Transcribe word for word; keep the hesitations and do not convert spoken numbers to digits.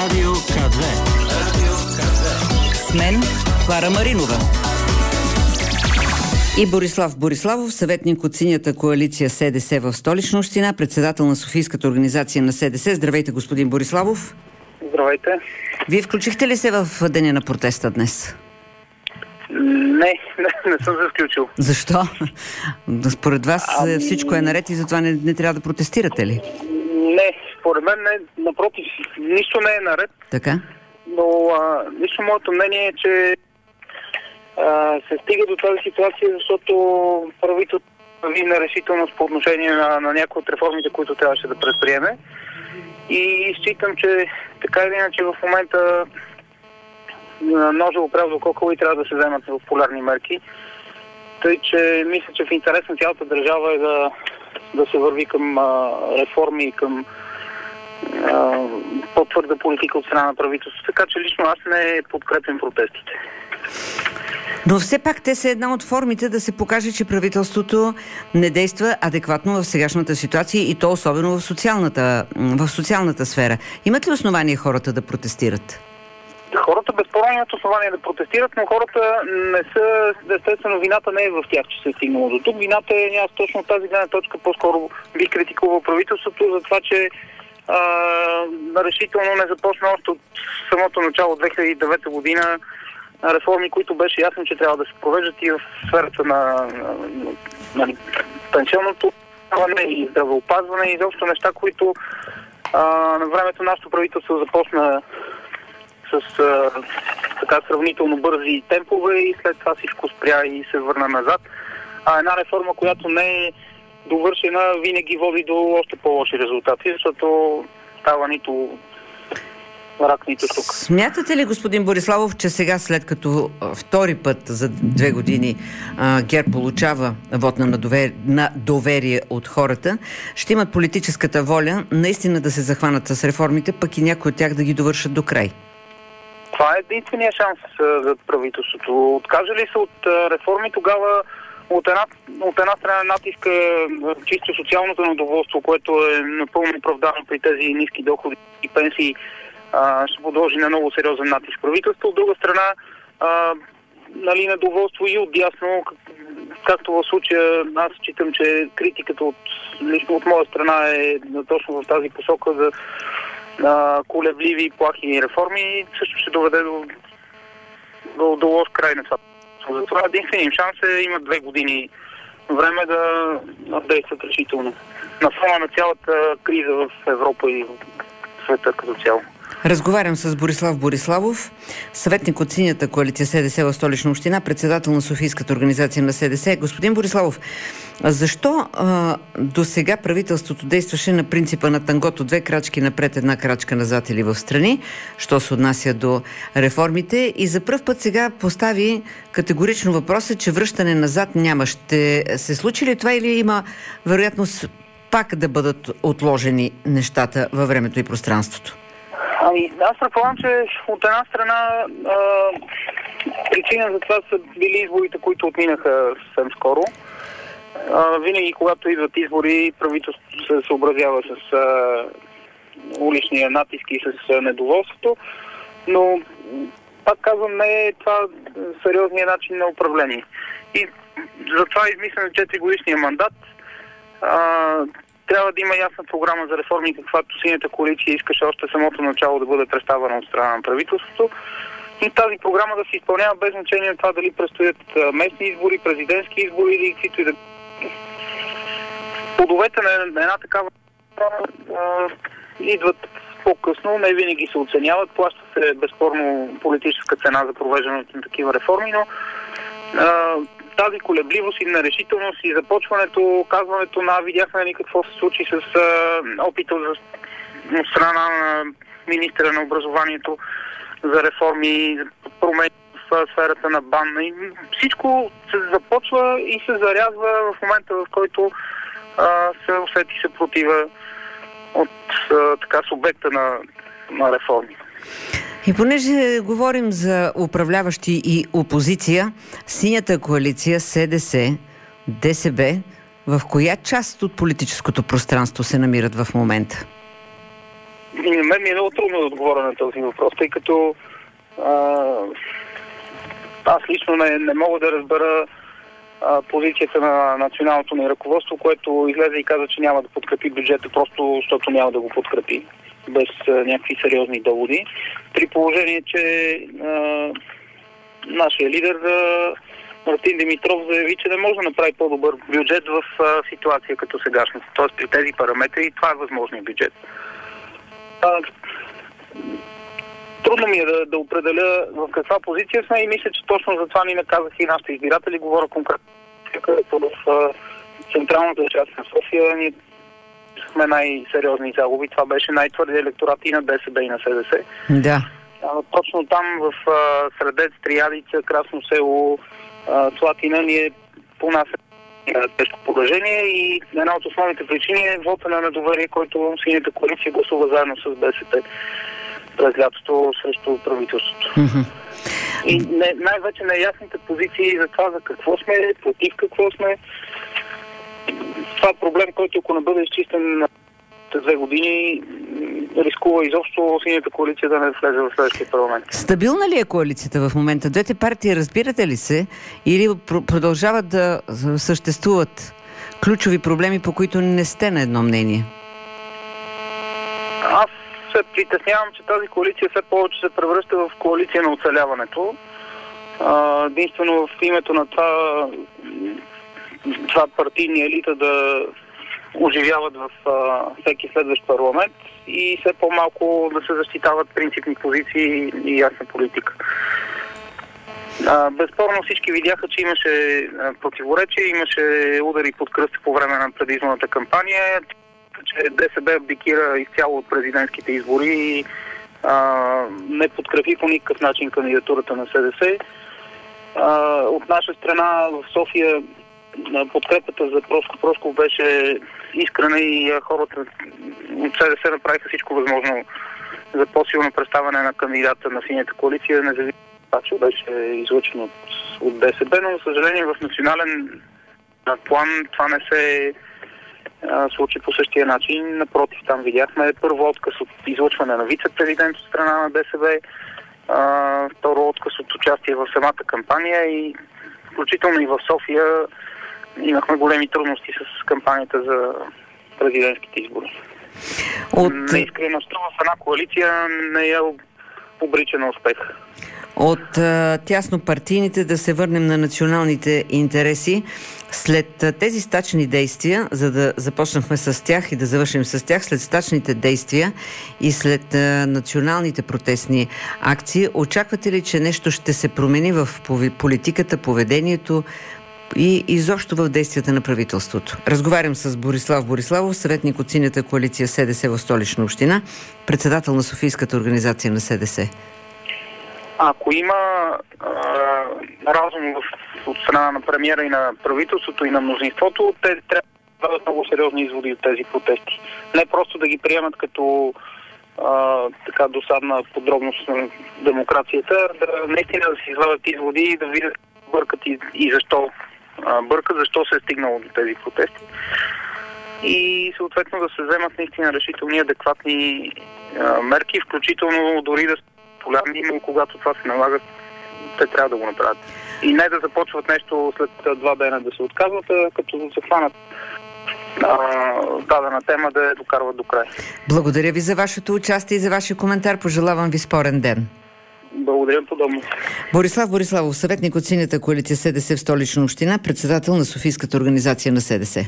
Радио КА две. С мен Клара Маринова. И Борислав Бориславов, съветник от Синята коалиция СДС в Столична община, председател на Софийската организация на СДС. Здравейте, господин Бориславов. Здравейте. Вие включихте ли се в деня на протеста днес? Не, не, не съм се включил. Защо? Според вас ами... всичко е наред и затова не, не трябва да протестирате ли? Не, според мен не, напротив, нищо не е наред. Така? Но а, лично моето мнение е, че а, се стига до тази ситуация, защото правителството прави нерешителност по отношение на, на някои от реформите, които трябваше да предприеме. И считам, че така или иначе в момента ножа опрял до кокъл и трябва да се вземат в полярни мерки. Тъй, че мисля, че в интерес на цялата държава е да, да се върви към а, реформи и към а, по-твърда политика от страна на правителството. Така че лично аз не подкрепям протестите. Но все пак те са една от формите да се покаже, че правителството не действа адекватно в сегашната ситуация и то особено в социалната, в социалната сфера. Имат ли основание хората да протестират? Хората безспорно имат основание да протестират, но хората не са, естествено, вината не е в тях, че се е стигнало до тук. Вината е, аз точно от тази гледна точка по-скоро бих критикувал правителството за това, че а, решително не започна още от самото начало две хиляди и девета година реформи, които беше ясно, че трябва да се провеждат и в сферата на, на, на, на пенсионното и здравеопазване и изобщо неща, които а, на времето нашето правителство започна с а, така сравнително бързи темпове и след това всичко спря и се върна назад. А една реформа, която не е довършена, винаги води до още по-лоши резултати, защото става нито рак, нито тук. Смятате ли, господин Бориславов, че сега, след като втори път за две години а, ГЕРБ получава вот на доверие, на доверие от хората, ще имат политическата воля наистина да се захванат с реформите, пък и някои от тях да ги довършат до край? Това е единствения шанс за правителството. Откаже ли се от реформи, тогава от една, от една страна натиска чисто социалното недоволство, което е напълно оправдано при тези ниски доходи и пенсии, а, ще подложи на много сериозен натиск правителство. От друга страна, а, нали, недоволство и от дясно, както в случая аз считам, че критиката от, лично от моя страна е точно в тази посока за Uh, колебливи, плахи реформи, също ще доведе до, до, до лош край на това. Затова единствен им шанс е, имат две години време да действат решително. На фона на цялата криза в Европа и в света като цяло. Разговарям с Борислав Бориславов, съветник от Синята коалиция СДС в Столична община, председател на Софийската организация на СДС. Господин Бориславов, защо а, до сега правителството действаше на принципа на тангото, две крачки напред, една крачка назад или в страни, що се отнася до реформите, и за пръв път сега постави категорично въпроса, че връщане назад няма? Ще се случи ли това или има вероятност пак да бъдат отложени нещата във времето и пространството? Ами, аз предполагам, че от една страна а, причина за това са били изборите, които отминаха съвсем скоро. А, винаги, когато идват избори, правителството се съобразява с а, уличния натиск и с а, недоволството, но пак казвам, не е това сериозният начин на управление. И затова измислям четири годишния мандат. А, Трябва да има ясна програма за реформи, каквато Синята коалиция искаше още самото начало да бъде представена от страна на правителството. И тази програма да се изпълнява без значение на това дали предстоят местни избори, президентски избори или каквито и да... Плодовете на една такава а, идват по-късно, не винаги се оценяват, плаща се безспорно политическа цена за провеждането на такива реформи, но а, тази колебливост и нерешителност и започването, казването на видяхме ли какво се случи с а, опита за от страна на министра на образованието за реформи, промени в сферата на БАН. И всичко се започва и се зарязва в момента, в който а, се усети съпротива от а, така субекта на, на реформи. И понеже говорим за управляващи и опозиция, Синята коалиция СДС, ДСБ, в коя част от политическото пространство се намират в момента? И на мен ми е много трудно да отговоря на този въпрос, тъй като а, аз лично не, не мога да разбера а, позицията на националното ни ръководство, което излезе и каза, че няма да подкрепи бюджета, просто защото няма да го подкрепи без а, някакви сериозни доводи. При положение, че а, нашия лидер а, Мартин Димитров заяви, че не може да направи по-добър бюджет в а, ситуация като сегашната. Тоест при тези параметри това е възможният бюджет. А, трудно ми е да, да определя в каква позиция сме и мисля, че точно за това ни наказах и нашите избиратели. Говоря конкретно, където в а, централната част на София ние сме най-сериозни загуби. Това беше най-твърди електорат и на ДСБ и на СДС. Да. А, точно там в а, Средец, Триадица, Красно село, а, Слатина ние по нас е тежко положение и една от основните причини е вота на недоверие, който Синята коалиция гласува заедно с БСП през лятото срещу правителството. Mm-hmm. И не, най-вече неясните позиции за това за какво сме, против какво сме. Това е проблем, който ако не бъде изчистен след две години, рискува изобщо Синята коалиция да не влезе в следващия парламент. Стабилна ли е коалицията в момента? Двете партии разбирате ли се или продължават да съществуват ключови проблеми, по които не сте на едно мнение? Аз се притеснявам, че тази коалиция все повече се превръща в коалиция на оцеляването. А, единствено в името на това, това партийни елита да оживяват в а, всеки следващ парламент и все по-малко да се защитават принципни позиции и ясна политика. А, безспорно всички видяха, че имаше а, противоречие, имаше удари под кръста по време на предизборната кампания, че ДСБ абдикира изцяло от президентските избори и а, не подкрепи по никакъв начин кандидатурата на СДС. А, от наша страна в София подкрепата за Прошко Прошков беше искрена и хората от СДС направиха всичко възможно за по-силно представяне на кандидата на Синята коалиция, независимо това, че беше излъчен от, от ДСБ, но за съжаление в национален план това не се а, случи по същия начин. Напротив, там видяхме първо отказ от излъчване на вице-президент от страна на ДСБ, а, второ отказ от участие в самата кампания и включително и в София имахме големи трудности с кампанията за президентските избори. От... Неискреността в една коалиция не е обрича на успех. От а, тясно партийните да се върнем на националните интереси. След а, тези стачни действия, за да започнахме с тях и да завършим с тях, след стачните действия и след а, националните протестни акции, очаквате ли, че нещо ще се промени в политиката, поведението и изобщо в действията на правителството? Разговарям с Борислав Бориславов, съветник от Синята коалиция СДС в Столична община, председател на Софийската организация на СДС. Ако има а, разум в, от страна на премиера и на правителството и на мнозинството, те трябва да дадат много сериозни изводи от тези протести. Не просто да ги приемат като а, така досадна подробност на демокрацията, да наистина да си извадят изводи и да видят бъркат и, и защо а, бъркат, защо се е стигнало до тези протести. И съответно да се вземат наистина решителни, адекватни а, мерки, включително дори да популярни, но когато това се налага, те трябва да го направят. И не да започват нещо след два дена да се отказват, а като се хванат дадена тема да я докарват до край. Благодаря ви за вашето участие и за вашия коментар. Пожелавам ви спорен ден. Благодаря подобно. Борислав Бориславов, съветник от Синята коалиция СДС в Столична община, председател на Софийската организация на СДС.